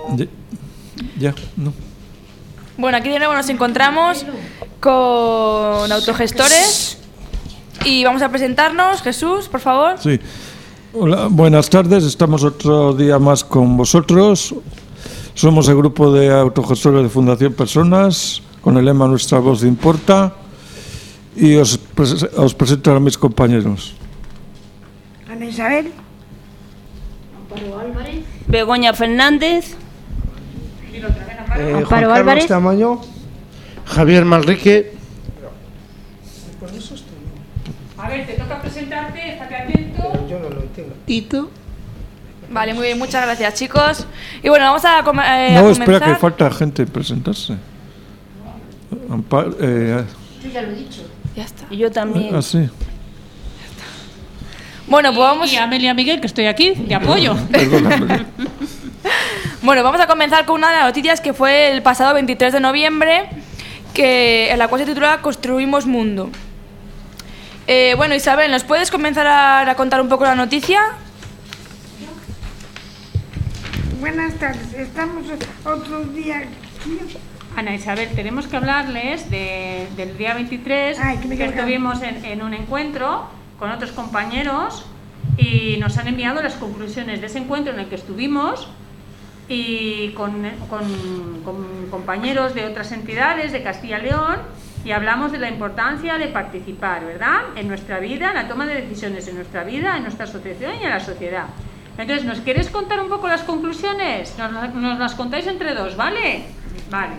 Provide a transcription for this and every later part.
Ya, no. Bueno, aquí de nuevo nos encontramos con autogestores y vamos a presentarnos. Jesús, por favor. Sí. Hola, buenas tardes. Estamos otro día más con vosotros. Somos el grupo de autogestores de Fundación Personas, con el lema Nuestra voz importa. Y os presento a mis compañeros. Ana Isabel. Amparo Álvarez. Begoña Fernández. Amparo Álvarez. Tamaño. Javier Manrique. A ver, te toca presentarte, estate atento. Yo no lo entiendo. Tito. Vale, muy bien, muchas gracias, chicos. Y bueno, vamos a No, comenzar. espera, que falta gente presentarse. Yo ya lo he dicho. Ya está. Y yo también. Sí. Bueno, pues vamos. Y Amelia Miguel, que estoy aquí, de apoyo. Perdóname. Bueno, vamos a comenzar con una de las noticias que fue el pasado 23 de noviembre, en la cual se titula Construimos Mundo. Bueno, Isabel, ¿nos puedes comenzar a contar un poco la noticia? Buenas tardes. Estamos otro día aquí. Ana Isabel, tenemos que hablarles del día 23, Ay, que me que quedo estuvimos en un encuentro con otros compañeros y nos han enviado las conclusiones de ese encuentro en el que estuvimos y con compañeros de otras entidades de Castilla y León, y hablamos de la importancia de participar, ¿verdad?, en nuestra vida, en la toma de decisiones en nuestra vida, en nuestra asociación y en la sociedad. Entonces, ¿nos queréis contar un poco las conclusiones? Nos las contáis entre dos, ¿vale? Vale.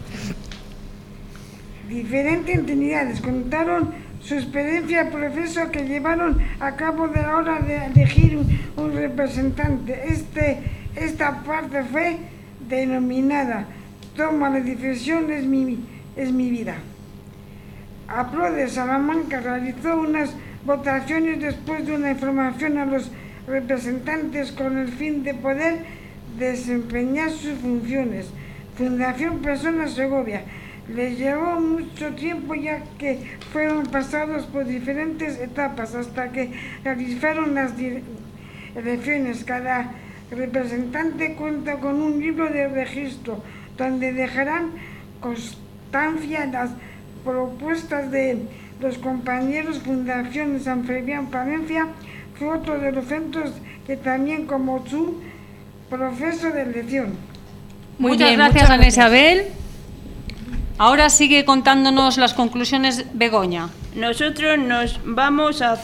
Diferentes entidades contaron su experiencia al proceso que llevaron a cabo de la hora de elegir un representante. Esta parte fue denominada Toma de decisión es mi vida. APRO de Salamanca realizó unas votaciones después de una información a los representantes con el fin de poder desempeñar sus funciones. Fundación Personas Segovia les llevó mucho tiempo, ya que fueron pasados por diferentes etapas hasta que realizaron las elecciones. Cada representante cuenta con un libro de registro donde dejarán constancia las propuestas de los compañeros. Fundación San Fabián Palencia fue otro de los centros que también como su proceso de elección. Muchas gracias, Ana Isabel. Ahora sigue contándonos las conclusiones Begoña. Nosotros nos vamos a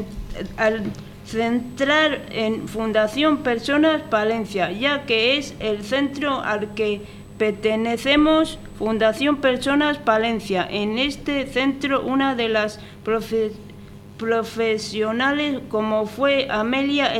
centrar en Fundación Personas Palencia, ya que es el centro al que pertenecemos. Fundación Personas Palencia. En este centro, una de las profesionales, como fue Amelia,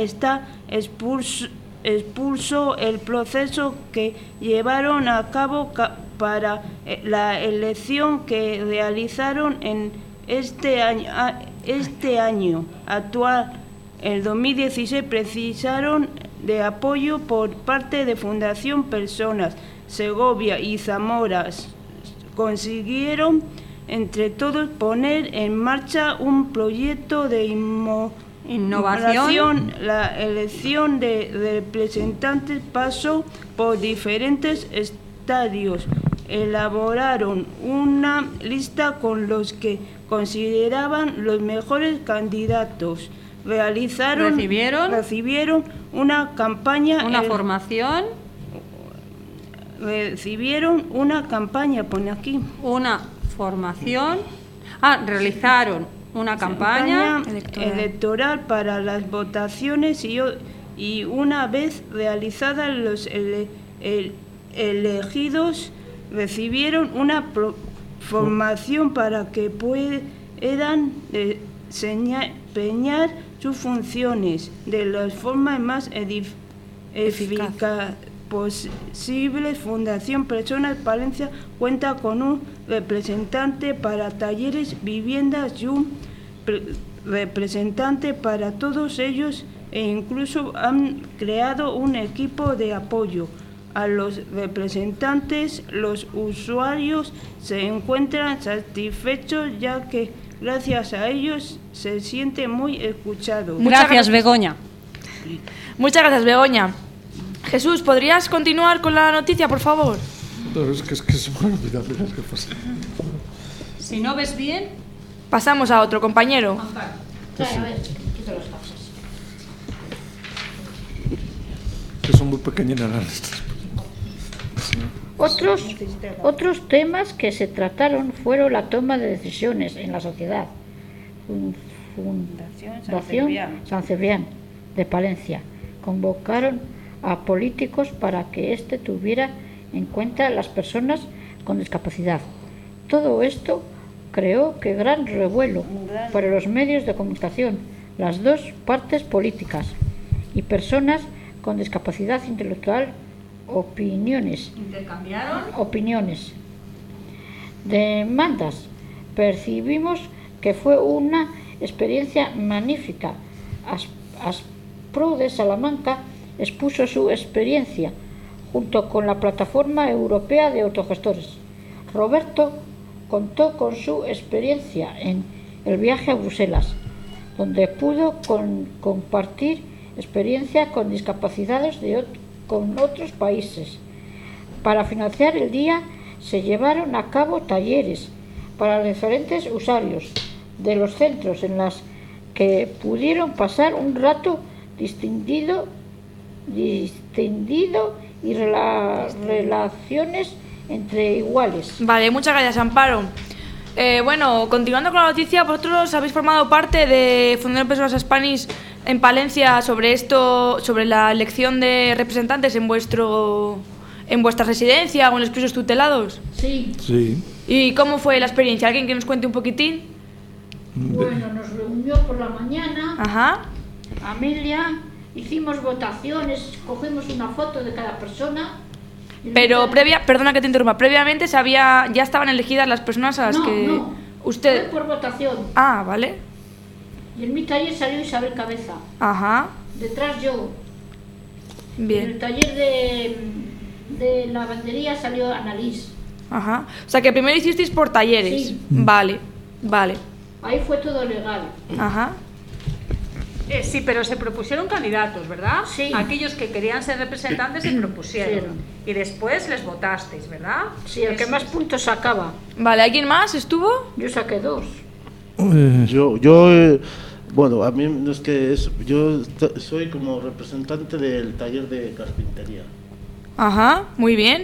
expulsó el proceso que llevaron a cabo para la elección que realizaron en este año actual, el 2016. Precisaron de apoyo por parte de Fundación Personas Segovia y Zamora. Consiguieron entre todos poner en marcha un proyecto de innovación. La elección de representantes pasó por diferentes estadios. Elaboraron una lista con los que consideraban los mejores candidatos. Recibieron una campaña. Recibieron una campaña, pone aquí. Una formación. Realizaron una campaña electoral para las votaciones y una vez realizadas los elegidos recibieron una formación para que puedan desempeñar sus funciones de las formas más eficaz posible. Fundación Personas Palencia cuenta con un representante para talleres, viviendas y un representante para todos ellos, e incluso han creado un equipo de apoyo a los representantes. Los usuarios se encuentran satisfechos, ya que gracias a ellos se siente muy escuchado. Gracias, Begoña. Muchas gracias, Begoña. Jesús, ¿podrías continuar con la noticia, por favor? No, es que se me ha olvidado. ¿Qué pasa? Si no ves bien, Pasamos a otro compañero. Trae, a ver, quito las gafas. Que son muy pequeñinas las letras. Otros temas que se trataron fueron la toma de decisiones en la sociedad. Fundación San Cebrián de Palencia convocaron a políticos para que éste tuviera en cuenta las personas con discapacidad. Todo esto creó que gran revuelo para los medios de comunicación, las dos partes políticas y personas con discapacidad intelectual. Opiniones, demandas. Percibimos que fue una experiencia magnífica. Aspro de Salamanca expuso su experiencia junto con la Plataforma Europea de Autogestores. Roberto contó con su experiencia en el viaje a Bruselas, donde pudo compartir experiencia con discapacidades con otros países. Para financiar el día se llevaron a cabo talleres para diferentes usuarios de los centros en las que pudieron pasar un rato distendido y relaciones entre iguales. Vale, muchas gracias, Amparo. Bueno, continuando con la noticia, vosotros habéis formado parte de Fundación Personas Spanish en Palencia sobre la elección de representantes en vuestra residencia o en los pisos tutelados. Sí. ¿Y cómo fue la experiencia? ¿Alguien que nos cuente un poquitín? Bueno, nos reunió por la mañana. Ajá. Amelia, hicimos votaciones, cogimos una foto de cada persona. Pero perdona que te interrumpa, previamente ya estaban elegidas las personas a las que usted... Fue por votación. Ah, vale. Y en mi taller salió Isabel Cabeza. Ajá. Detrás yo. Bien. En el taller de lavandería salió Annalise. Ajá. O sea que primero hicisteis por talleres. Sí. Vale. Ahí fue todo legal. Ajá. Sí, pero se propusieron candidatos, ¿verdad? Sí. Aquellos que querían ser representantes se propusieron. Y después les votasteis, ¿verdad? Sí, el que más puntos sacaba. Vale, ¿alguien más estuvo? Yo saqué 2. Bueno, a mí no es que yo soy como representante del taller de carpintería. Ajá, muy bien.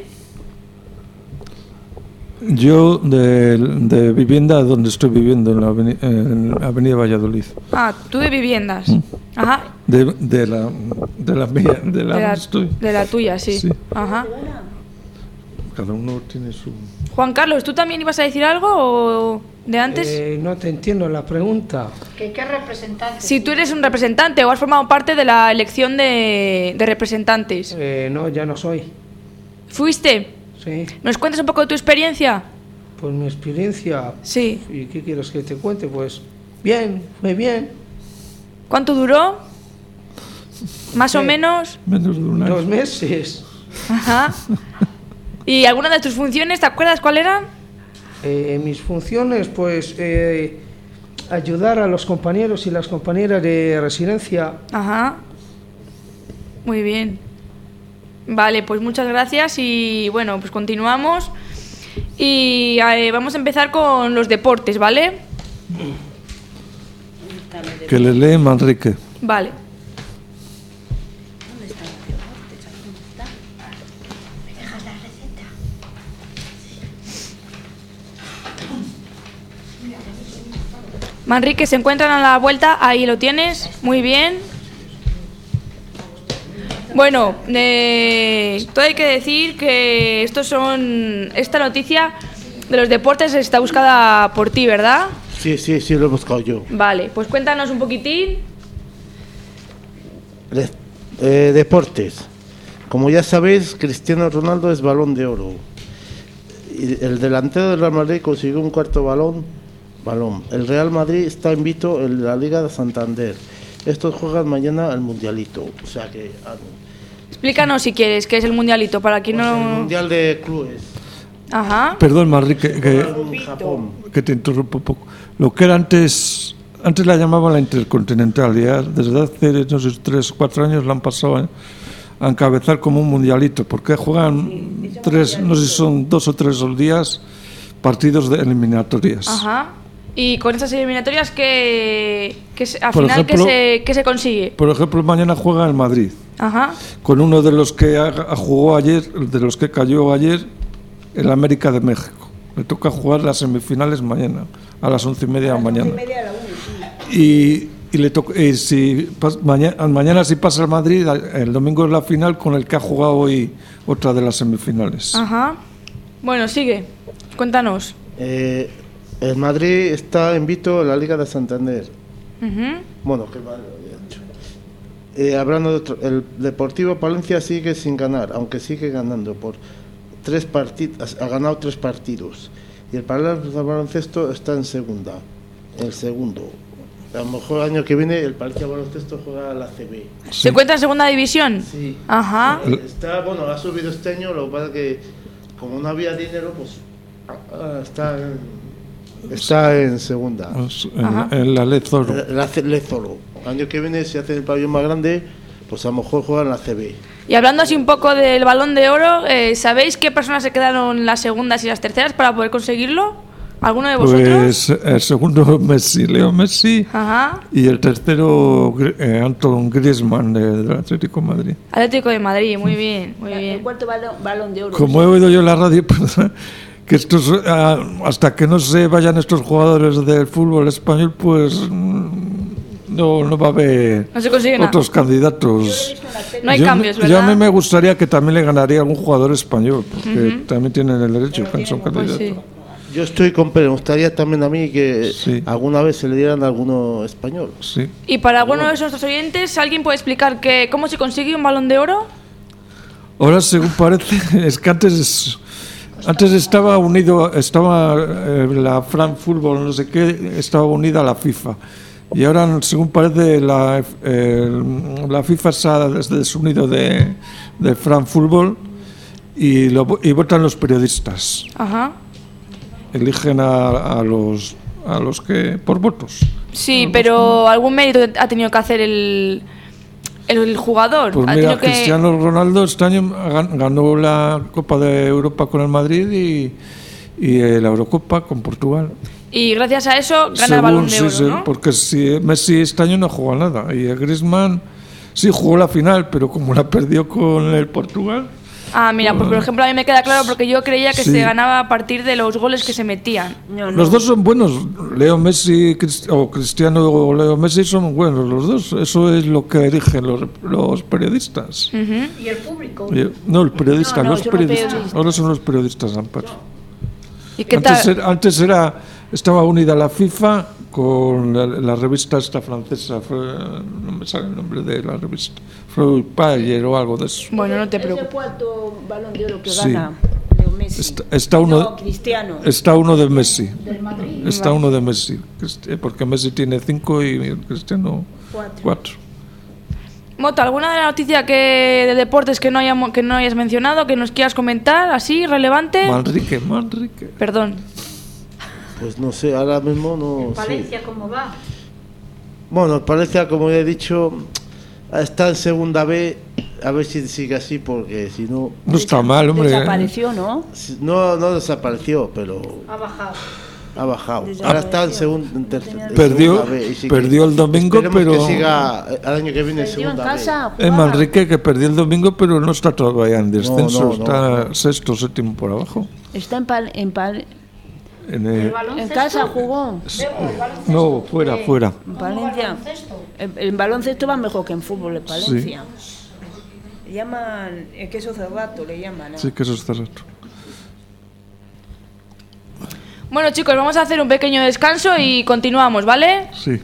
Yo de vivienda donde estoy viviendo, en la avenida Valladolid. Ah, tú de viviendas. Ajá. De la mía, donde estoy. De la tuya, sí. Sí. Ajá. Cada uno tiene su... Juan Carlos, ¿tú también ibas a decir algo o de antes? No te entiendo la pregunta. ¿Qué representante? Si tú eres un representante o has formado parte de la elección de representantes. No, ya no soy. ¿Fuiste? Sí. ¿Nos cuentas un poco de tu experiencia? Pues mi experiencia... Sí. ¿Y qué quieres que te cuente? Pues bien, fue bien. ¿Cuánto duró? ¿Más o menos? Menos de un año. 2 meses. Ajá. ¿Y alguna de tus funciones, te acuerdas cuál eran? Mis funciones, pues, ayudar a los compañeros y las compañeras de residencia. Ajá. Muy bien. Vale, pues muchas gracias y bueno, pues continuamos. Y vamos a empezar con los deportes, ¿vale? Que le lee Manrique. Vale. Manrique, se encuentran a la vuelta, ahí lo tienes, muy bien. Bueno, todo hay que decir que esta noticia de los deportes está buscada por ti, ¿verdad? Sí, lo he buscado yo. Vale, pues cuéntanos un poquitín. Deportes. Como ya sabéis, Cristiano Ronaldo es Balón de Oro. Y el delantero del Real Madrid consiguió un cuarto balón. El Real Madrid está invicto en la Liga de Santander. Estos juegan mañana al Mundialito. O sea que... Explícanos si quieres, qué es el Mundialito, para quien no... El Mundial de Clubes. Ajá. Perdón, Manrique, Japón. que te interrumpo un poco. Lo que era antes la llamaban la Intercontinental, ya desde hace, no sé, 3 o 4 años la han pasado a encabezar como un mundialito, porque juegan tres, no sé si son 2 o 3 días, partidos de eliminatorias. Ajá. Y con estas eliminatorias, al Por final, ejemplo, ¿qué se consigue? Por ejemplo, mañana juega el Madrid, Ajá. con uno de los que jugó ayer, de los que cayó ayer, el América de México. Le toca jugar las semifinales mañana, a las 11:30 de la mañana. Y le toca, mañana si pasa el Madrid, el domingo es la final con el que ha jugado hoy otra de las semifinales. Ajá. Bueno, sigue. Cuéntanos. El Madrid está invicto en la Liga de Santander. Ujú. Bueno, que mal lo había hecho. Hablando de otro, el Deportivo Palencia sigue sin ganar, aunque sigue ganando por 3 partidos, ha ganado 3 partidos. Y el Palencia de Baloncesto está en segunda, el segundo. A lo mejor el año que viene el Palencia de Baloncesto juega a la CB. ¿Se encuentra en segunda división? Sí. Ajá. Está, bueno, ha subido este año, lo que pasa es que como no había dinero, pues está en segunda. En la Lezoro. Lezoro. El año que viene, si hacen el pabellón más grande, pues a lo mejor juegan la CB. Y hablando así un poco del Balón de Oro, ¿sabéis qué personas se quedaron las segundas y las terceras para poder conseguirlo? ¿Alguno de vosotros? Pues el segundo Messi, Leo Messi. Ajá. Y el tercero Antoine Griezmann del Atlético de Madrid. Atlético de Madrid, muy bien, muy El bien. cuarto balón de oro. Como he oído yo en la radio, perdón, que estos, hasta que no se vayan estos jugadores del fútbol español, pues no va a haber No se consigue nada. otros candidatos. No hay cambios, Yo a ¿verdad? mí me gustaría que también le ganaría algún jugador español, porque también tienen el derecho, que son Pues candidatos. sí. Yo estoy con Pedro, me gustaría también a mí que Sí. alguna vez se le dieran a alguno español. Sí. Y para alguno de nuestros oyentes, ¿alguien puede explicar cómo se consigue un Balón de Oro? Ahora, según parece, es que antes estaba unido, la France Football, no sé qué, estaba unida a la FIFA. Y ahora, según parece, la FIFA se ha desunido de France Football y votan los periodistas. Ajá. Eligen a los que por votos. Sí, pero algún mérito ha tenido que hacer el jugador. Pues Ha mira, tenido que- Cristiano Ronaldo este año ganó la Copa de Europa con el Madrid y la Eurocopa con Portugal. Y gracias a eso gana el Balón de Oro, sí, ¿no? porque si Messi este año no jugó nada y Griezmann sí jugó la final, pero como la perdió con el Portugal. Ah, mira, pues por ejemplo a mí me queda claro porque yo creía que Sí. se ganaba a partir de los goles que se metían. No, no. Los dos son buenos, Leo Messi o Cristiano o Leo Messi son buenos los dos. Eso es lo que eligen los periodistas. Ujú. Y el público. No, el periodista, No, los son los periodistas. periodistas. Ahora son los periodistas, Amparo. ¿Y qué tal? Antes estaba unida la FIFA con la revista esta francesa, no me sale el nombre de la revista, Payer o algo de eso. Bueno, no te Es el preocupes. cuarto balón de oro que Sí. gana Leo Messi. Está uno, No, Cristiano. está uno de Messi. Del Madrid. Está uno de Messi, porque Messi tiene 5 y Cristiano 4. Moto, ¿alguna de las noticias de deportes que no hayas mencionado, que nos quieras comentar, así, relevante? Manrique. Perdón. Pues no sé, ahora mismo no sé. Valencia, ¿cómo va? Bueno, el Palencia, como ya he dicho, está en segunda B, a ver si sigue así, porque si no... No está mal, hombre. Desapareció, ¿no? No desapareció, pero Ha bajado. ha bajado. Ahora está en segunda Perdió B. y sigue. perdió el domingo, Esperemos pero que siga el año que viene en Perdió en segunda casa. B. Manrique que perdió el domingo, pero no está todavía en descenso, no, está sexto, séptimo por abajo. Está En casa jugó. no, fuera. En Palencia. En baloncesto va mejor que en fútbol en Palencia. Le llaman el queso cerrato, le llaman. ¿no? Sí, que eso está rato. Bueno, chicos, vamos a hacer un pequeño descanso y continuamos, ¿vale? Sí.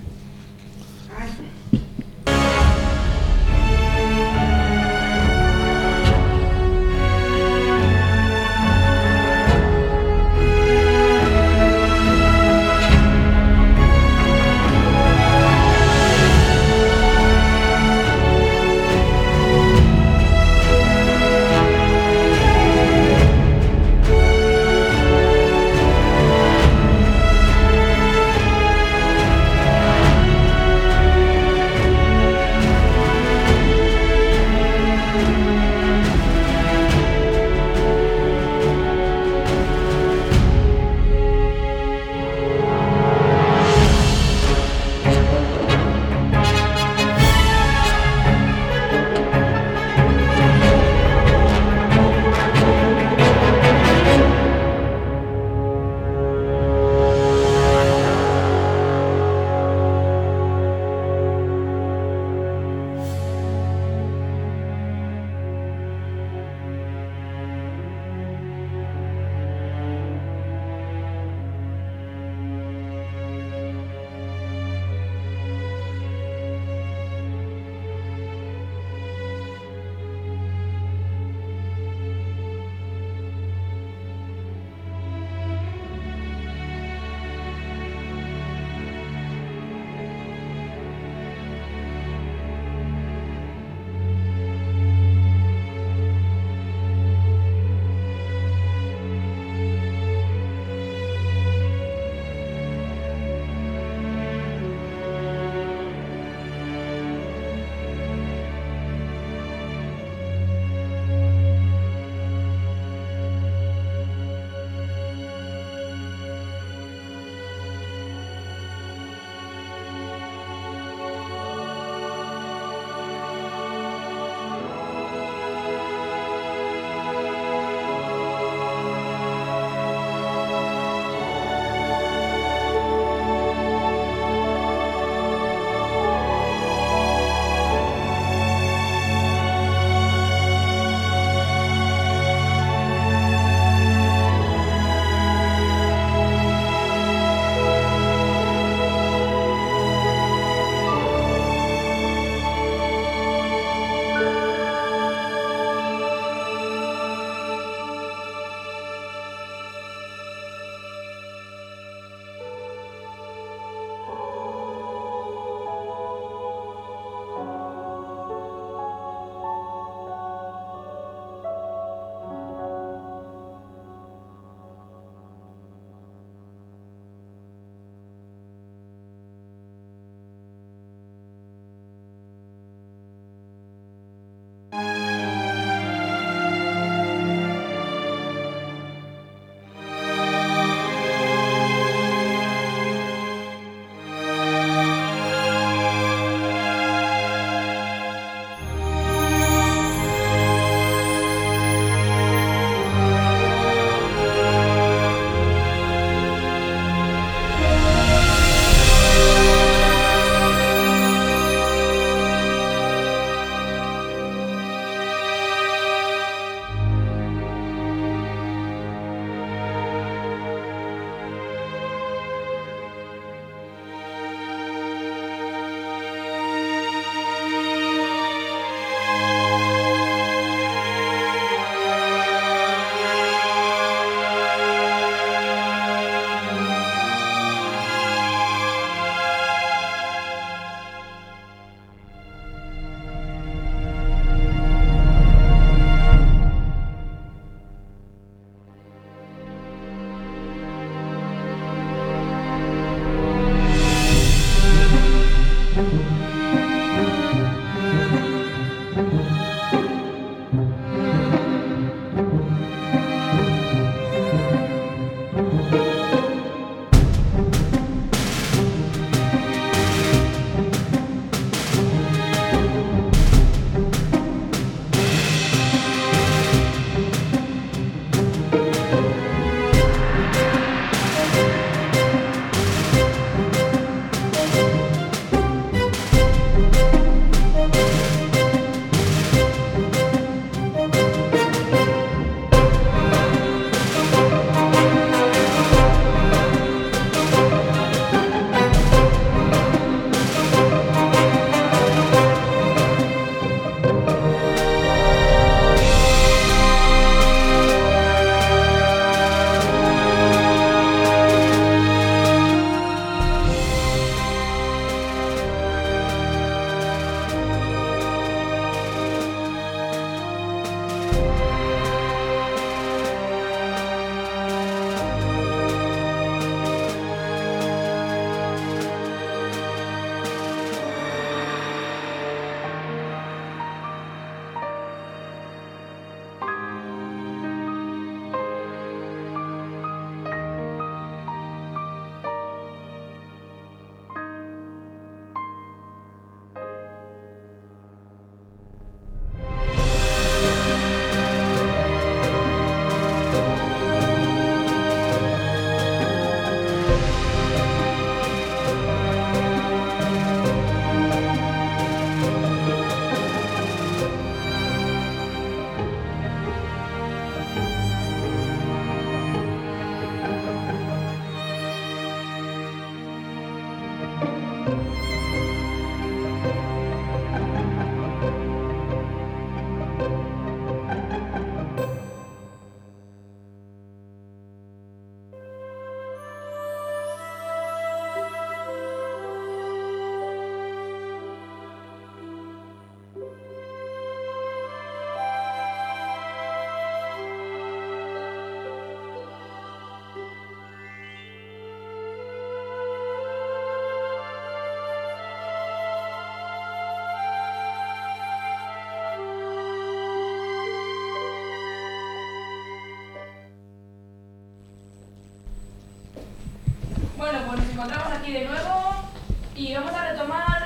aquí de nuevo y vamos a retomar...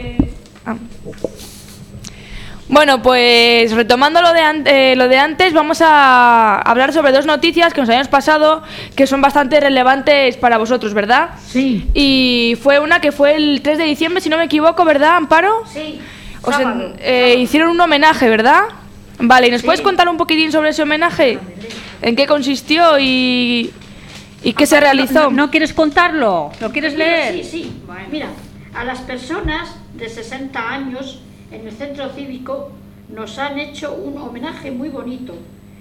Bueno, pues retomando lo de antes, vamos a hablar sobre dos noticias que nos habíamos pasado que son bastante relevantes para vosotros, ¿verdad? Sí. Y fue una que fue el 3 de diciembre, si no me equivoco, ¿verdad, Amparo? Sí. Sábado. Hicieron un homenaje, ¿verdad? Vale, ¿y nos puedes contar un poquitín sobre ese homenaje? ¿En qué consistió y qué se realizó? ¿No quieres contarlo? ¿Lo quieres leer? Sí, sí. Bueno. Mira, a las personas de 60 años en el centro cívico nos han hecho un homenaje muy bonito.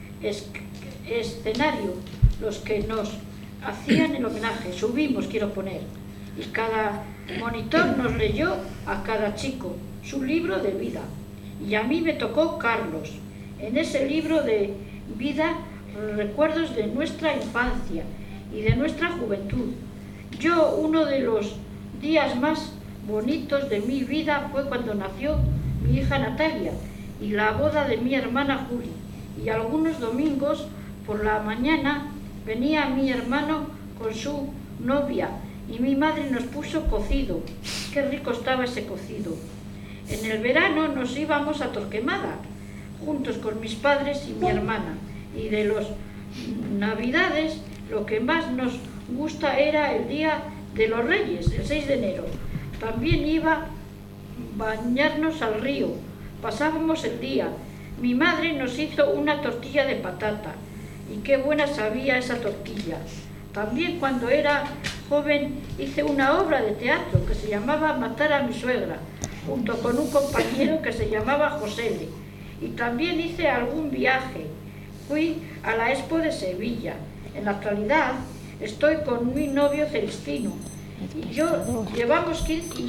Escenario, los que nos hacían el homenaje, subimos, quiero poner, y cada monitor nos leyó a cada chico su libro de vida. Y a mí me tocó Carlos. En ese libro de vida, recuerdos de nuestra infancia y de nuestra juventud. Yo, uno de los días más bonitos de mi vida fue cuando nació mi hija Natalia y la boda de mi hermana Juli. Y algunos domingos por la mañana venía mi hermano con su novia y mi madre nos puso cocido. Qué rico estaba ese cocido. En el verano nos íbamos a Torquemada, juntos con mis padres y mi hermana. Y de los Navidades, lo que más nos gusta era el Día de los Reyes, el 6 de enero. También iba a bañarnos al río. Pasábamos el día. Mi madre nos hizo una tortilla de patata. Y qué buena sabía esa tortilla. También cuando era joven hice una obra de teatro que se llamaba Matar a mi suegra, junto con un compañero que se llamaba José. Y también hice algún viaje. Fui a la Expo de Sevilla. En la actualidad estoy con mi novio Celestino. Y llevamos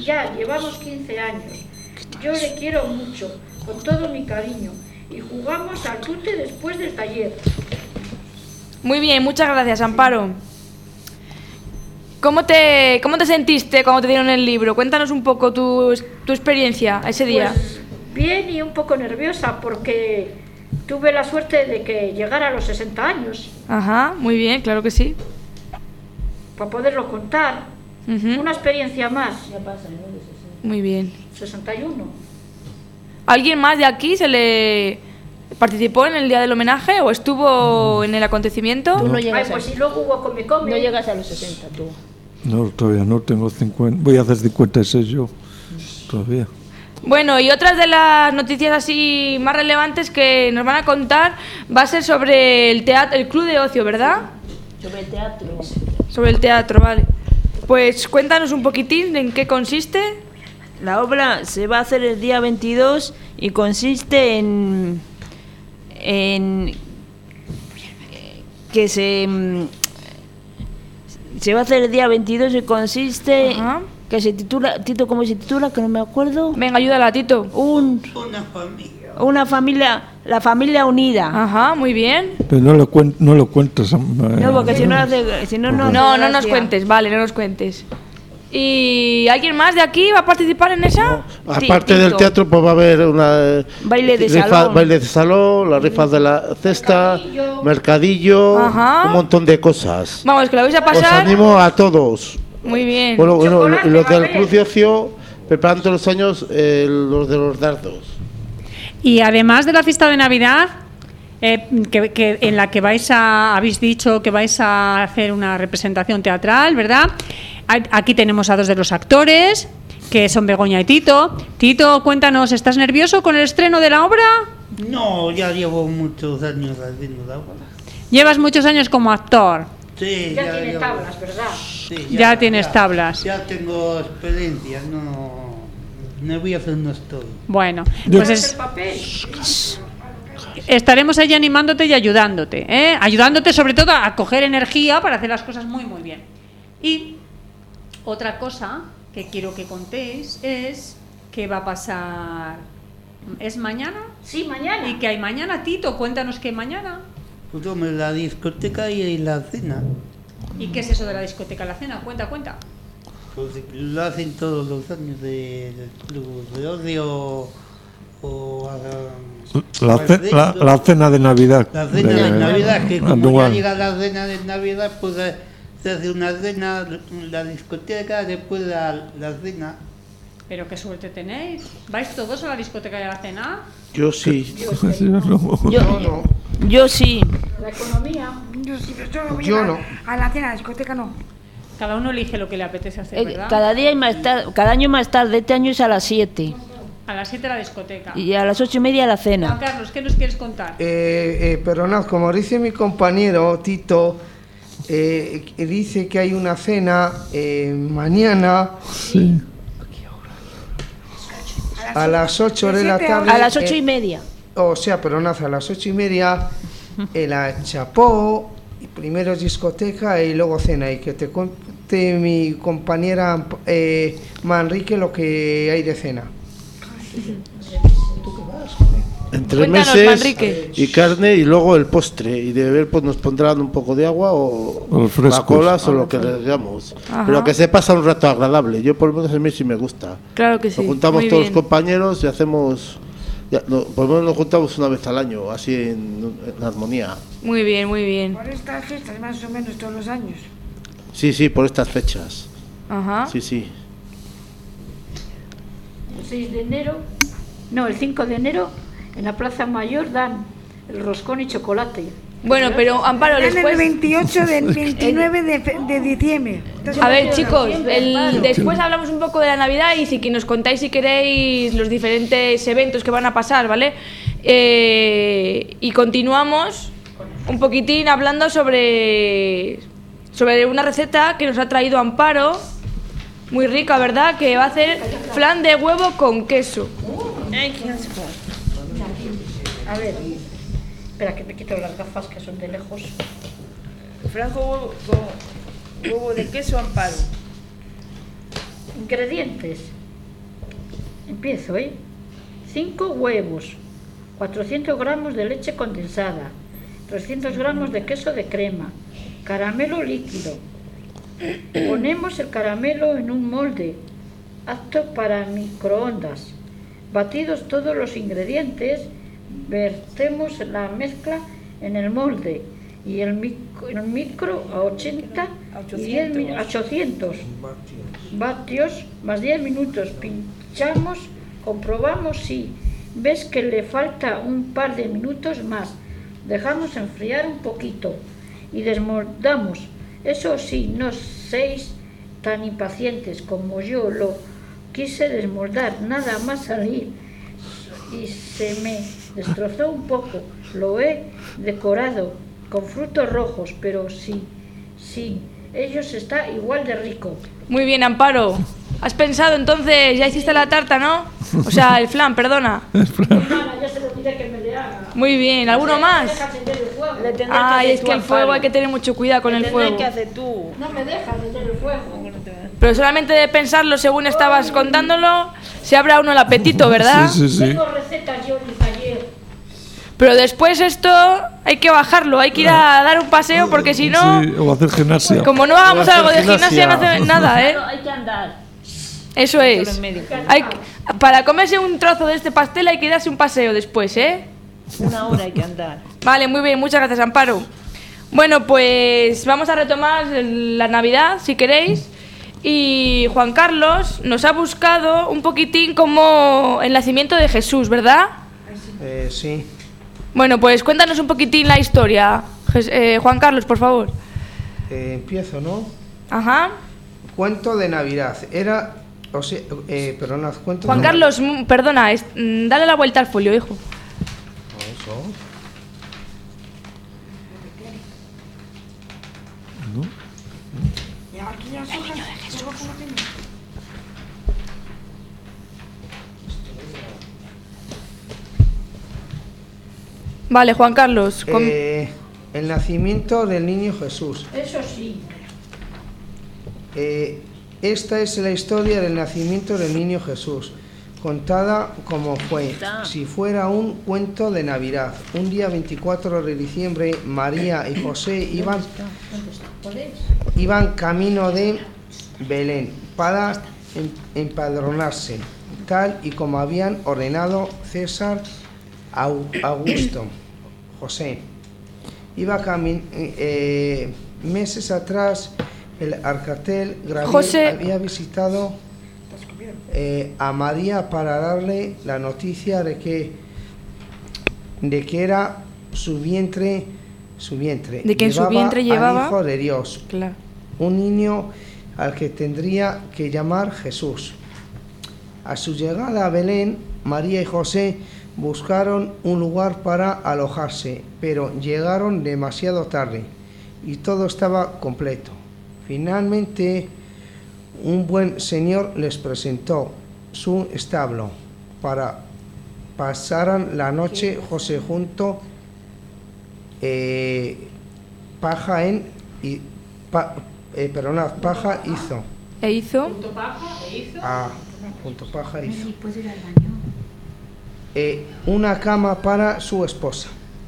15 años. Yo le quiero mucho, con todo mi cariño. Y jugamos al tute después del taller. Muy bien, muchas gracias, Amparo. ¿Cómo te sentiste cuando te dieron el libro? Cuéntanos un poco tu experiencia ese día. Pues bien y un poco nerviosa porque tuve la suerte de que llegara a los 60 años. Ajá, muy bien, claro que sí. Para poderlo contar. Una experiencia más. Muy bien. 61. ¿Alguien más de aquí se le participó en el día del homenaje o estuvo en el acontecimiento? Tú no llegas. Pues si luego hubo come. No llegas a los 60 tú. No, todavía no, tengo 50. Voy a hacer 56 yo. Todavía. Bueno, y otras de las noticias así más relevantes que nos van a contar va a ser sobre el teatro, el Club de Ocio, ¿verdad? Sobre el teatro. Sobre el teatro, vale. Pues cuéntanos un poquitín en qué consiste. La obra se va a hacer el día 22 y consiste en que se va a hacer el día 22 y consiste que se titula, Tito, ¿cómo se titula? Que no me acuerdo. Venga, ayúdala, Tito. Una familia, la familia unida. Ajá, muy bien. Pero no lo cuentes. No, porque si no nos cuentes, vale, no nos cuentes. ¿Y alguien más de aquí va a participar en esa? No, aparte del teatro, pues va a haber una baile de salón, las rifas de la cesta, mercadillo, un montón de cosas. Vamos, que la vais a pasar. Os animo a todos. Muy bien. Bueno, los del Club de Ocio preparan todos los años los de los dardos. Y además de la fiesta de Navidad, que en la que habéis dicho que vais a hacer una representación teatral, ¿verdad? Aquí tenemos a dos de los actores, que son Begoña y Tito. Tito, cuéntanos, ¿estás nervioso con el estreno de la obra? No, ya llevo muchos años haciendo la obra. Llevas muchos años como actor. Sí, ya tienes tablas, ¿verdad? Sí, ya tienes tablas. Ya tengo experiencia, no voy a hacernos todo. Bueno, pues estaremos ahí animándote y ayudándote, ayudándote sobre todo a coger energía para hacer las cosas muy muy bien. Y otra cosa que quiero que contéis es que va a pasar. ¿Es mañana? Sí, mañana. ¿Y qué hay mañana, Tito? Cuéntanos qué hay mañana. Pues hombre, la discoteca y la cena. ¿Y qué es eso de la discoteca y la cena? Cuenta. Pues lo hacen todos los años del Club de Ocio o la cena de Navidad. La cena de Navidad, que como ya llega la cena de Navidad, pues se hace una cena, la discoteca, después la cena. Pero qué suerte tenéis. ¿Vais todos a la discoteca y a la cena? Yo sí. Yo sí. La economía. Yo sí, pero yo no voy Yo no. a la cena, a la discoteca no. Cada uno elige lo que le apetece hacer, ¿verdad? Cada día y más tarde, cada año más tarde. Este año es a las 7 A las 7 la discoteca. y a las 8:30 la Juan cena. Carlos, ¿qué nos quieres contar? Perdonad, como dice mi compañero Tito, dice que hay una cena mañana Sí. a las 8 de la tarde. A las 8:30. O sea, perdonad, a las 8:30 en la Chapó, y primero es discoteca y luego cena. Y que te cuente mi compañera Manrique lo que hay de cena. Entre Cuéntanos, meses Manrique. y carne y luego el postre. Y de beber pues nos pondrán un poco de agua o Los frescos. Coca-Colas o lo que le digamos. Ajá. Pero que se pasa un rato agradable. Yo por lo menos a mí sí me gusta. Claro que sí. Nos juntamos Muy todos bien. los compañeros y hacemos... por lo menos nos juntamos una vez al año, así en armonía. Muy bien, muy bien. Por estas fiestas, más o menos todos los años. Sí, por estas fechas. Ajá. Sí. El 6 de enero, no, el 5 de enero, en la Plaza Mayor dan el roscón y chocolate. Bueno, pero Amparo, En el después... 28 del 29 de diciembre. A ver, chicos, después hablamos un poco de la Navidad y si que nos contáis si queréis los diferentes eventos que van a pasar, ¿vale? Y continuamos un poquitín hablando sobre una receta que nos ha traído Amparo, muy rica, ¿verdad? Que va a hacer flan de huevo con queso. A ver, espera que me quito las gafas que son de lejos. Franco huevo de queso, Amparo. Ingredientes. Empiezo, 5 huevos, 400 gramos de leche condensada, 300 gramos de queso de crema, caramelo líquido. Ponemos el caramelo en un molde apto para microondas. Batidos todos los ingredientes, vertemos la mezcla en el molde y el micro a 80 y 800 vatios más 10 minutos. Pinchamos, comprobamos si ves que le falta un par de minutos más. Dejamos enfriar un poquito y desmoldamos. Eso sí, no seáis tan impacientes como yo lo quise desmoldar, nada más salir y se me destrozó un poco. Lo he decorado con frutos rojos, pero sí, ellos está igual de rico. Muy bien, Amparo. ¿Has pensado entonces, ya hiciste la tarta, no? O sea, el flan, perdona. Hermana, ya se lo pide que me le haga. Muy bien, ¿alguno más? Deja encender el fuego. Ay, es que el fuego hay que tener mucho cuidado con el fuego. ¿Qué haces tú? No me deja encender el fuego. Pero solamente de pensarlo, según estabas contándolo, se abra uno el apetito, ¿verdad? Sí. Tengo recetas yo en el taller. Pero después esto hay que bajarlo, hay que ir a dar un paseo porque si no, Sí, o hacer gimnasia. como no hagamos O hacer algo de gimnasia no gimnasia. hace nada, ¿eh? Hay que andar. Eso es. Para comerse un trozo de este pastel hay que darse un paseo después, ¿eh? Una hora hay que andar. Vale, muy bien, muchas gracias, Amparo. Bueno, pues vamos a retomar la Navidad, si queréis. Y Juan Carlos nos ha buscado un poquitín como el nacimiento de Jesús, ¿verdad? Sí. Bueno, pues cuéntanos un poquitín la historia, Juan Carlos, por favor. Empiezo, ¿no? Ajá. Cuento de Navidad. Era... O sea, perdonad, cuento Juan de Carlos, perdona, dale la vuelta al folio, hijo. Eso. Y aquí las hojas, luego como tiene. Vale, Juan Carlos. El nacimiento del niño Jesús. Eso sí. Esta es la historia del nacimiento del niño Jesús, contada como fue, si fuera un cuento de Navidad. Un día 24 de diciembre, María y José iban camino de Belén para empadronarse, tal y como habían ordenado César Augusto. José iba meses atrás el arcángel Gabriel José. había visitado a María para darle la noticia de que era su vientre, de que en su vientre llevaba al Hijo de Dios, claro, un niño al que tendría que llamar Jesús. A su llegada a Belén, María y José buscaron un lugar para alojarse, pero llegaron demasiado tarde y todo estaba completo. Finalmente, un buen señor les presentó su establo para pasaran la noche. José junto paja hizo. ¿E hizo? Junto paja hizo. Una cama para su esposa.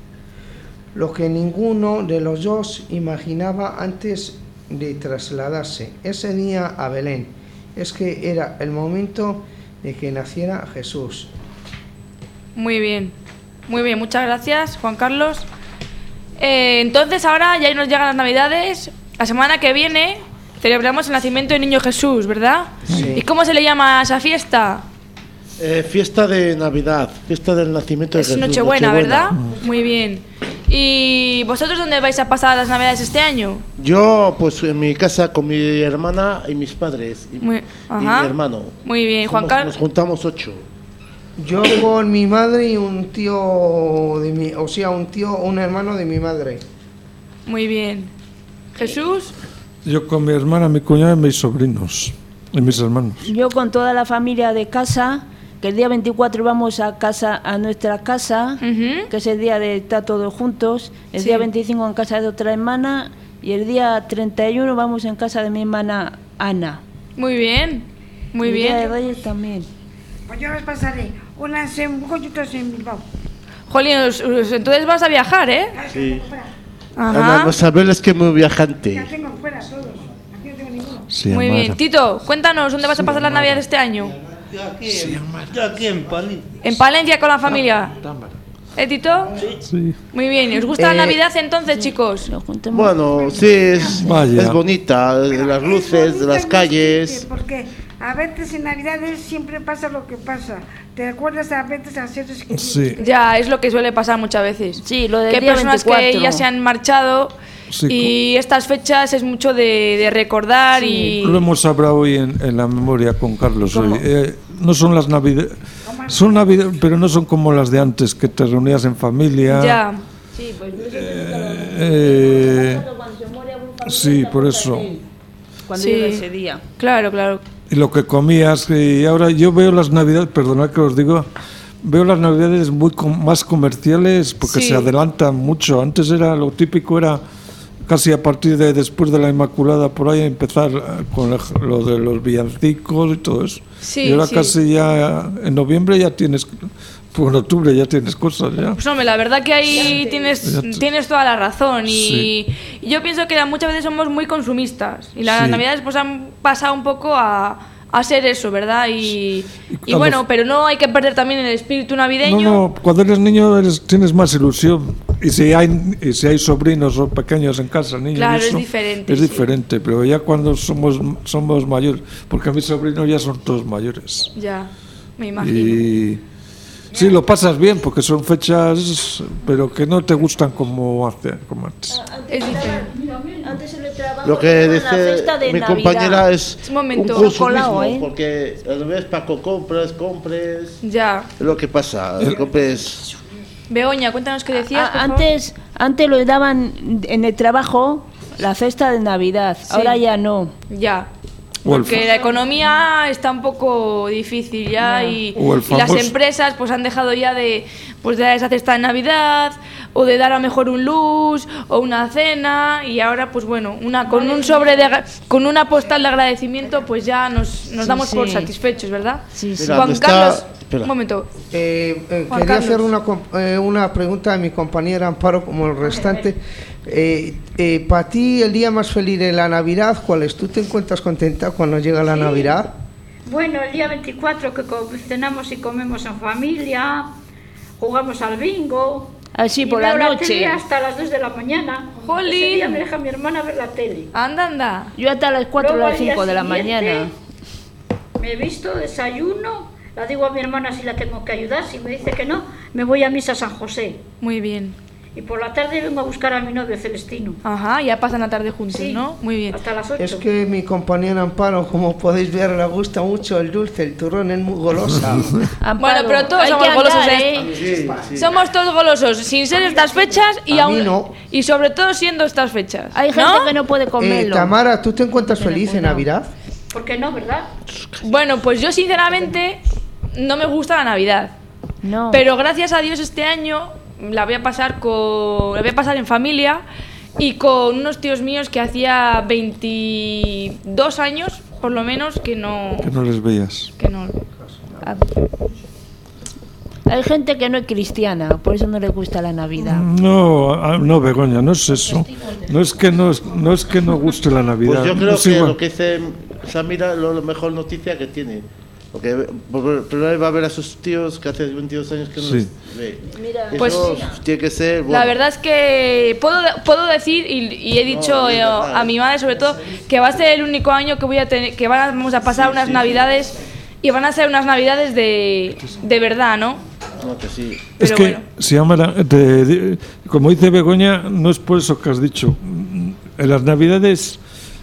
Lo que ninguno de los dos imaginaba antes de trasladarse ese día a Belén es que era el momento de que naciera Jesús. Muy bien, muchas gracias, Juan Carlos. Entonces ahora ya nos llegan las Navidades. La semana que viene celebramos el nacimiento del niño Jesús, ¿verdad? Sí. ¿Y cómo se le llama a esa fiesta? Fiesta de Navidad, fiesta del nacimiento de Jesús. Es Nochebuena, ¿verdad? Muy bien. ¿Y vosotros dónde vais a pasar las Navidades este año? Yo, pues en mi casa con mi hermana y mis padres y mi hermano. Muy bien, Juan Carlos. Nos juntamos 8. Yo con mi madre y un tío un hermano de mi madre. Muy bien. ¿Jesús? Yo con mi hermana, mi cuñada y mis sobrinos y mis hermanos. Yo con toda la familia de casa, que el día 24 vamos a nuestra casa, que es el día de estar todos juntos, el día 25 en casa de otra hermana y el día 31 vamos en casa de mi hermana Ana. Muy bien, muy bien. El día de Reyes también. Pues yo les pasaré unas en Burgos y otras en Bilbao. Jolín, entonces vas a viajar, ¿eh? Sí. Ajá. Ana Isabel es que es muy viajante. Ya tengo fuera todos. Aquí no tengo ninguno. Sí, Muy Amara. bien. Tito, cuéntanos, ¿dónde vas a pasar las Navidades este año? Yo aquí en Palencia. ¿En Palencia con la familia? Tito? Sí. Muy bien. ¿Os gusta la Navidad entonces, chicos? Bueno, sí, es bonita, las luces de las calles. Porque a veces en Navidades siempre pasa lo que pasa. Te acuerdas a veces a seres queridos. Sí. Ya, es lo que suele pasar muchas veces. Sí, lo del que hay día personas 24. que ya se han marchado Sí, y estas fechas es mucho de recordar y... Lo hemos hablado hoy en la memoria con Carlos hoy. No son las Navidades, son Navidades, pero no son como las de antes, que te reunías en familia. Ya. Sí, pues Sí, por eso. cuando llega ese día. Claro, claro. Y lo que comías, y ahora yo veo las Navidades, perdonad que os digo, veo las Navidades más comerciales porque Sí. se adelantan mucho. Antes era lo típico, era casi a partir de después de la Inmaculada por ahí empezar con lo de los villancicos y todo eso. Sí, y ahora sí. casi ya en noviembre ya tienes, pues en octubre ya tienes cosas ya. Pues hombre, la verdad que ahí tienes toda la razón y yo pienso que muchas veces somos muy consumistas y las Sí. Navidades pues han pasado un poco a ser eso, ¿verdad? Y claro. bueno, pero no hay que perder también el espíritu navideño. No, cuando eres niño tienes más ilusión. Y si hay sobrinos o pequeños en casa, niños, Claro, eso, es diferente, es sí. diferente, pero ya cuando somos mayores, porque mis sobrinos ya son todos mayores. Ya, me imagino. Y sí, lo pasas bien, porque son fechas, pero que no te gustan como antes. Es diferente. Antes en el trabajo Lo que era la dice fiesta de mi Navidad. compañera es Un momento. consumismo, Colado, porque a veces Paco compres, Ya. es lo que pasa, compres. Begoña, cuéntanos qué decías, por favor. Antes lo daban en el trabajo la fiesta de Navidad, ahora ya no. Ya. O el Porque la economía está un poco difícil ya y O el las famoso- empresas pues han dejado ya de dar esa cesta de Navidad o de dar a lo mejor un luz o una cena y ahora pues bueno, con un con una postal de agradecimiento pues ya nos damos por satisfechos, ¿verdad? Sí, sí. Mira, Juan está- Carlos, espera. un momento. Quería Carlos. hacer una pregunta a mi compañera Amparo como el restante. Para ti el día más feliz de la Navidad, ¿cuál es? ¿Tú te encuentras contenta cuando llega la Navidad? Bueno, el día 24 que cenamos y comemos en familia, jugamos al bingo así Y por la veo la tele noche. hasta las 2 de la mañana. ¡Jolín! Ese día me deja mi hermana ver la tele. Anda. Yo hasta las 4 o Luego, las al día 5 de la siguiente, mañana. Me he visto, desayuno, la digo a mi hermana si la tengo que ayudar, si me dice que no, me voy a misa a San José. Muy bien. Y por la tarde vengo a buscar a mi novio Celestino. Ajá, ya pasan la tarde juntos, Sí. ¿no? Muy bien. Hasta las 8. Es que mi compañera Amparo, como podéis ver, le gusta mucho el dulce, el turrón, es muy golosa. Amparo, Bueno, pero todos hay somos que golosos, andar, ¿eh? Sí. Somos todos golosos, sin ser estas fechas y A aún mí no. y sobre todo siendo estas fechas. Hay gente ¿no? que no puede comerlo. Tamara, ¿tú te encuentras feliz en Navidad? ¿Por qué no, verdad? Bueno, pues yo sinceramente no me gusta la Navidad. No. Pero gracias a Dios este año la voy a pasar en familia y con unos tíos míos que hacía 22 años, por lo menos, que no les veías. Hay gente que no es cristiana, por eso no le gusta la Navidad. No, Begoña, no es eso. No es que no guste la Navidad. Pues yo creo No es que igual. lo que dice Samira es la mejor noticia que tiene. Porque primero va a ver a sus tíos que hace 22 años que no Sí. les ve. Mira, Eso Pues tiene que ser. Bueno, La verdad es que puedo decir y he dicho No, es verdad. a mi madre sobre todo que va a ser el único año que voy a tener que vamos a pasar unas Navidades y van a ser unas Navidades de verdad, ¿no? no, que sí. Es Pero que bueno. se llama, como dice Begoña, no es por eso que has dicho. En las Navidades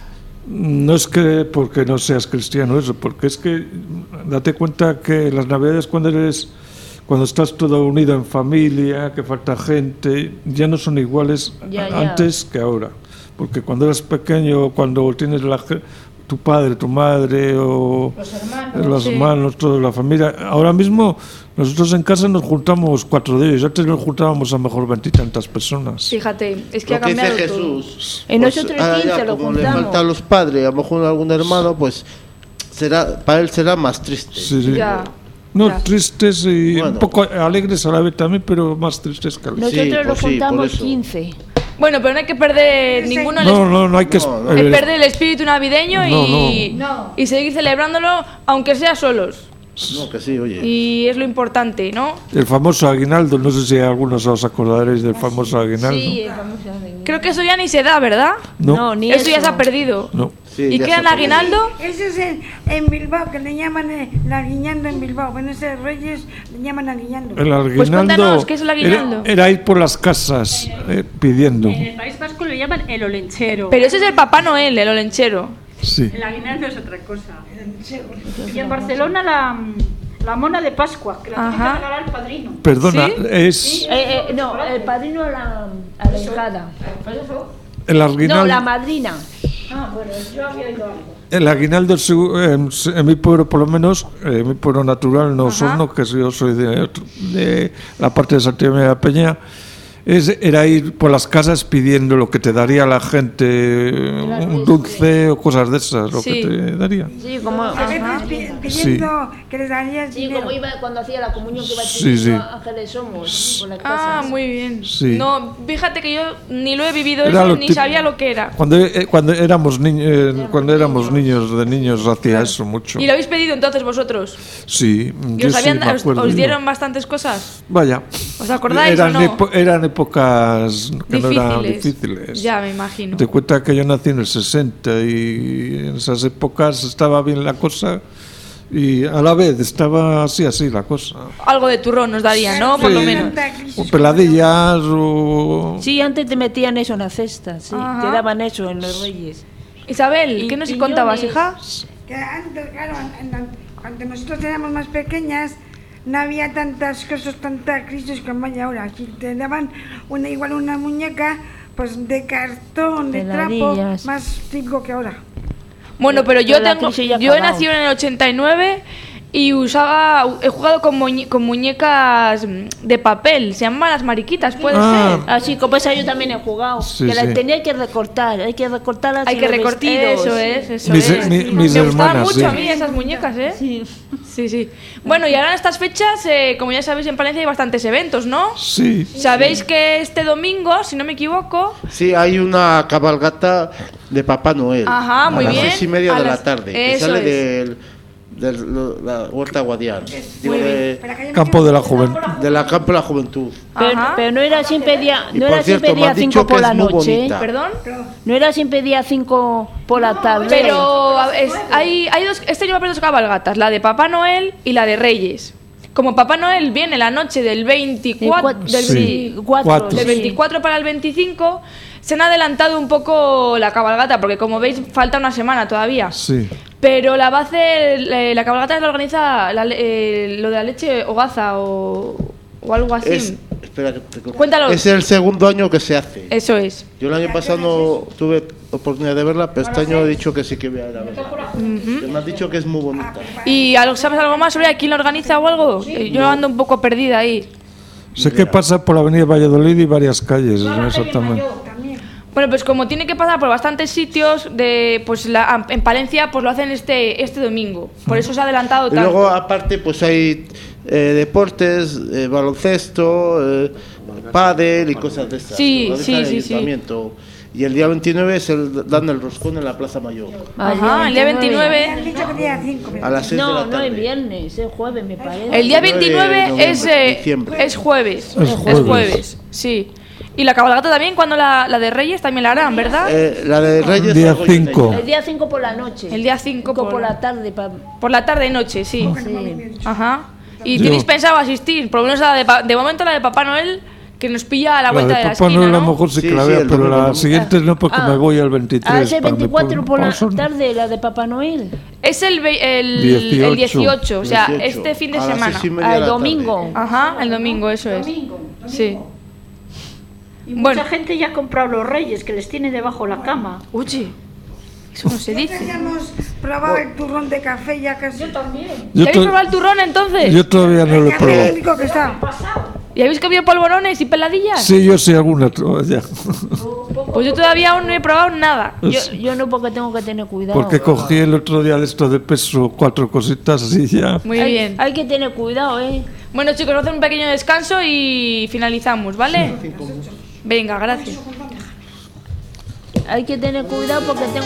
no es que porque no seas cristiano eso, porque es que date cuenta que las Navidades cuando estás todo unido en familia, que falta gente, ya no son iguales Ya. antes que ahora. Porque cuando eras pequeño, cuando tienes tu padre, tu madre o los hermanos, toda la familia. Ahora mismo nosotros en casa nos juntamos 4 de ellos. Antes nos juntábamos a lo mejor 20 y tantas personas. Fíjate, es que Lo ha que dice cambiado todo. Jesús. En nosotros ahora 15 ya, lo como le juntamos. faltan los padres, a lo mejor algún hermano, pues para él será más triste. Sí. Ya. No, Ya. tristes y Bueno. un poco alegres a la vez también, pero más tristes que alegres. Nosotros lo pues sí, por juntamos eso. 15. Bueno, pero no hay que perder ninguno No hay que No, el perder el espíritu navideño No. y seguir celebrándolo aunque sea solos. No, que sí, oye. Y es lo importante, ¿no? el famoso aguinaldo. No sé si algunos os acordaréis del famoso aguinaldo. Sí, vamos a ver. Creo que eso ya ni se da, ¿verdad? No, ni Eso ya se ha perdido. no. Sí, ¿Y ya qué se era el perdió. aguinaldo? Eso es en Bilbao, que le llaman el aguinaldo en Bilbao. Bueno, ese Reyes le llaman aguinaldo. El aguinaldo, Pues cuéntanos, ¿qué es el aguinaldo? Era ir por las casas pidiendo. En el País Vasco le llaman el olenchero. Pero ese es el Papá Noel, el olenchero. Sí. El aguinaldo es otra cosa. Y en Barcelona la mona de Pascua, que la tiene Ajá. que regalar el padrino. Perdona, ¿Sí? es No, el padrino a la hijada. el No, aguinaldo. la madrina. Ah, bueno, yo había oído algo. El aguinaldo en mi pueblo, por lo menos, en mi pueblo natural, no Osorno, que yo soy de la parte de Santiago de la Peña, era ir por las casas pidiendo lo que te daría la gente, un dulce o cosas de esas, lo Sí. que te daría. Sí, como, A veces pidiendo que les darías sí, dinero. como iba cuando hacía la comunión que iba Sí, pidiendo sí. Ángeles Somos por las Ah, casas. muy bien. Sí. No, fíjate que yo ni lo he vivido Era eso, lo ni típico. sabía lo que era. Cuando éramos niños, de niños hacía eso mucho. ¿Y lo habéis pedido entonces vosotros? Sí, ¿Y yo os, sí me acuerdo. os dieron bastantes cosas? Vaya. ¿Os acordáis o no? Eran épocas que no eran difíciles. Ya, me imagino. Te cuenta que yo nací en el 60 y en esas épocas estaba bien la cosa y a la vez estaba así la cosa. Algo de turrón nos daría, ¿no? Por lo Sí. menos. O peladillas o... Sí, antes te metían eso en la cesta, sí. Ajá. Te daban eso en los Reyes. Isabel, ¿qué nos piñones. contabas, hija? Que antes, claro, cuando nosotros éramos más pequeñas, no había tantas cosas, tanta crisis como hay ahora. Si te daban igual una muñeca, pues de cartón, de trapo, Peladillas. más típico que ahora. Bueno, pero yo Pero la tengo, crisis ya ha yo he acabado. nacido en el 89 y he jugado con muñecas de papel, se llaman las mariquitas, puede Ah. ser. Así como esa yo también he jugado. Sí, que sí. las tenía que recortar. Hay que recortarlas Hay en que los recortar, vestidos. eso Mis- es. mi- mis Me gustaban hermanas, mucho sí. a mí esas muñecas, ¿eh? Sí. Sí, sí. Bueno, y ahora en estas fechas, como ya sabéis, en Palencia hay bastantes eventos, ¿no? Sí. Sabéis que este domingo, si no me equivoco, Sí, hay una cabalgata de Papá Noel. Ajá, muy a bien. las 6:30 A de las- la tarde. Que eso sale es. del de la Huerta Guadiar. Digo, Campo de la Juventud. de la Campo de la Juventud. Pero no era siempre día, Y no por era cierto, siempre me han día dicho 5 por que la es muy noche. bonita. ¿Perdón? No era siempre día 5 por la tarde. Pero hay dos. Este lleva dos cabalgatas, la de Papá Noel y la de Reyes. Como Papá Noel viene la noche del 24, Sí. del 24 para el 25, se han adelantado un poco la cabalgata, porque como veis falta una semana todavía. Sí. Pero la va a hacer, la cabalgata la organiza lo de la leche Hogaza o algo así. Espera, que te corto. Cuéntalo. Es el segundo año que se hace. Eso es. Yo el año pasado no tuve oportunidad de verla, pero este año he dicho que sí que voy a ir a verla. Que me han dicho que es muy bonita. ¿Y sabes algo más sobre quién lo organiza o algo? Yo ando un poco perdida ahí. Sé que pasa por la avenida Valladolid y varias calles, no exactamente. Bueno, pues como tiene que pasar por bastantes sitios, en Palencia pues lo hacen este domingo. Por eso se ha adelantado Y tanto. luego, aparte, pues hay deportes, baloncesto, pádel y cosas de estas. Sí, Lo organiza sí, el sí, sí. ayuntamiento. Y el día 29 dan el roscón en la Plaza Mayor. Ajá, el día 29. Han dicho que día 5. A las 6 de la No, no tarde. es viernes, es jueves, me parece. El día 29 29 de diciembre. es jueves. Es jueves. Sí. Y la cabalgata también, cuando la de Reyes también la harán, ¿verdad? La de Reyes. Día salgo yo en 5. ella. El día 5 por la noche. El día 5 por la tarde. por la tarde y noche, sí. Sí. Ajá. ¿Y Yo- tenéis pensado asistir? Por lo menos a la de momento la de Papá Noel, que nos pilla a la La vuelta de de la Papá esquina, Noel a lo ¿no? mejor sí que Sí, la sí, veo, el pero domingo. la siguiente no, porque me voy al 23. Ah, es el para mi 24 por la pueblo. tarde, la de Papá Noel. Es el 18. 18, o sea, 18. este fin de A las semana. 6:30 de El la domingo. tarde. Ajá, el domingo, eso es. Sí. Y Bueno. mucha gente ya ha comprado los reyes, que les tiene debajo la cama. Oye, eso no se dice. Ya hemos probado el turrón de café ya casi. Yo también. Yo, ¿Ya habéis probado el turrón entonces? yo todavía no lo he Qué probado. rico que está. ¿Y habéis comido polvorones y peladillas? Sí, yo sí, alguna ya. Pues yo todavía aún no he probado nada. Yo no, porque tengo que tener cuidado. Porque cogí el otro día de esto de peso 4 cositas así ya. Muy bien. Hay que tener cuidado, ¿eh? Bueno, chicos, vamos a hacer un pequeño descanso y finalizamos, ¿vale? Venga, gracias. Hay que tener cuidado porque tengo...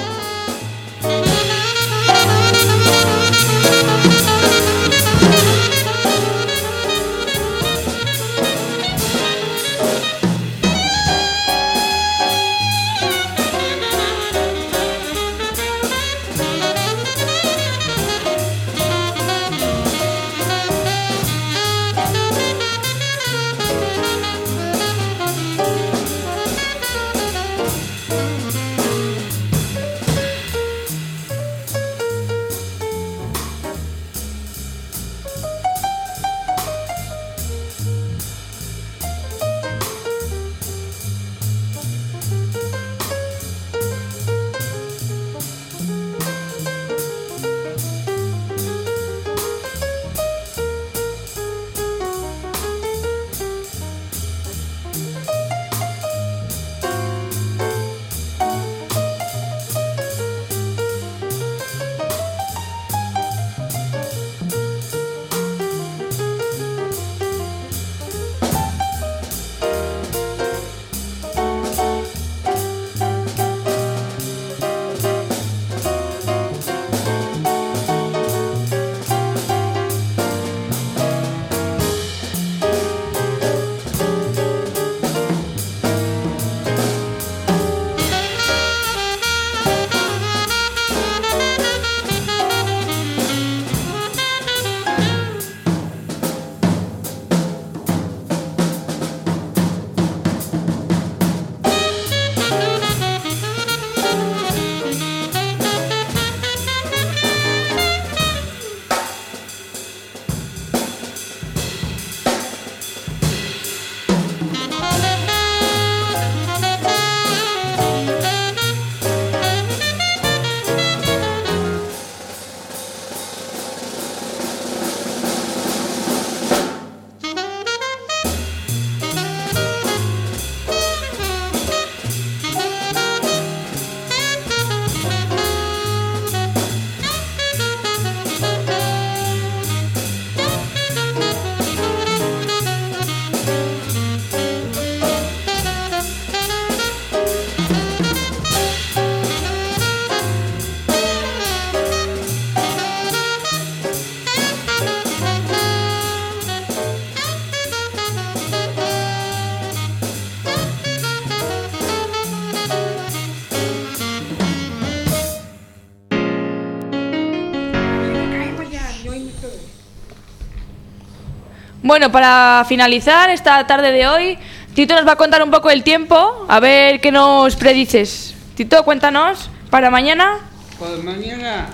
Bueno, para finalizar esta tarde de hoy, Tito nos va a contar un poco el tiempo, a ver qué nos predices. Tito, cuéntanos, para mañana. Para mañana,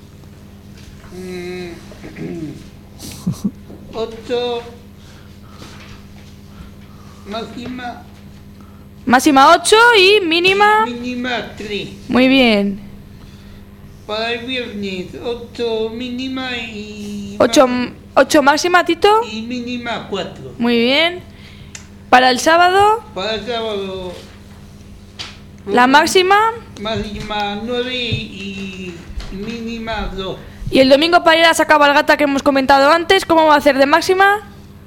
8, máxima 8 y mínima 3. Muy bien. Para el viernes, 8 mínima y 8 máxima, Tito. Y mínima 4. Muy bien. Para el sábado. Para el sábado, la máxima 9 y mínima 2. Y el domingo para ir a esa cabalgata que hemos comentado antes, ¿cómo va a hacer de máxima?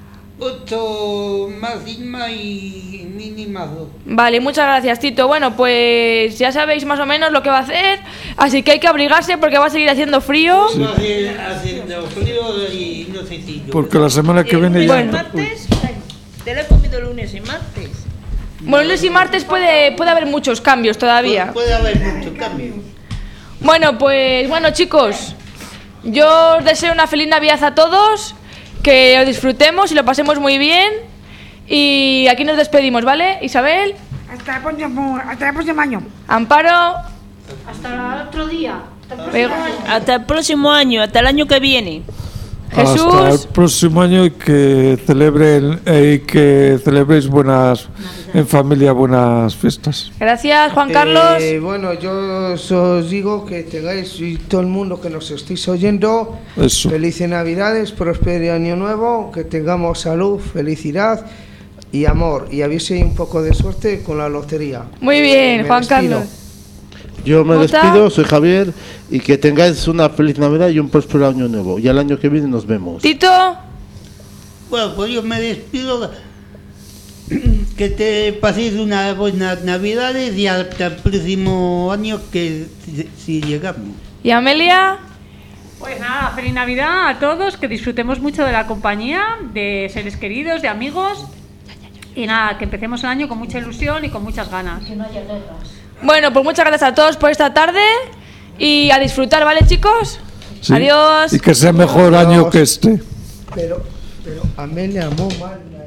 8 máxima y mínima 2. Vale, muchas gracias, Tito. Bueno, pues ya sabéis más o menos lo que va a hacer, así que hay que abrigarse porque va a seguir haciendo frío. Sí. Va a seguir haciendo frío y no sé si yo. Porque la semana que viene ya... Bueno. Martes, te lo he comido lunes y martes. Bueno, lunes y martes puede haber muchos cambios todavía. Puede haber muchos cambios. Bueno, pues bueno, chicos, yo os deseo una feliz Navidad a todos, que lo disfrutemos y lo pasemos muy bien. Y aquí nos despedimos, ¿vale? Isabel. Hasta el próximo año. Amparo. Hasta el otro día. Hasta el próximo año, hasta el año que viene. Jesús. Hasta el próximo año y que celebréis en familia buenas fiestas. Gracias, Juan Carlos. Bueno, yo os digo que tengáis, y todo el mundo que nos estéis oyendo, Eso. felices Navidades, próspero año nuevo, que tengamos salud, felicidad y amor, y a ver si hay un poco de suerte con la lotería. Muy bien, Me Juan despido. Carlos. Yo me ¿Jota? despido, soy Javier, y que tengáis una feliz Navidad y un próspero año nuevo. Y el año que viene nos vemos. Tito. Bueno, pues yo me despido. Que te paséis unas buenas Navidades y hasta el próximo año, que si llegamos. ¿Y Amelia? Pues nada, feliz Navidad a todos, que disfrutemos mucho de la compañía, de seres queridos, de amigos. Y nada, que empecemos el año con mucha ilusión y con muchas ganas. Que no haya guerras. Bueno, pues muchas gracias a todos por esta tarde y a disfrutar, ¿vale, chicos? Sí. Adiós. Y que sea mejor año que este. Pero Amelia, muy mal.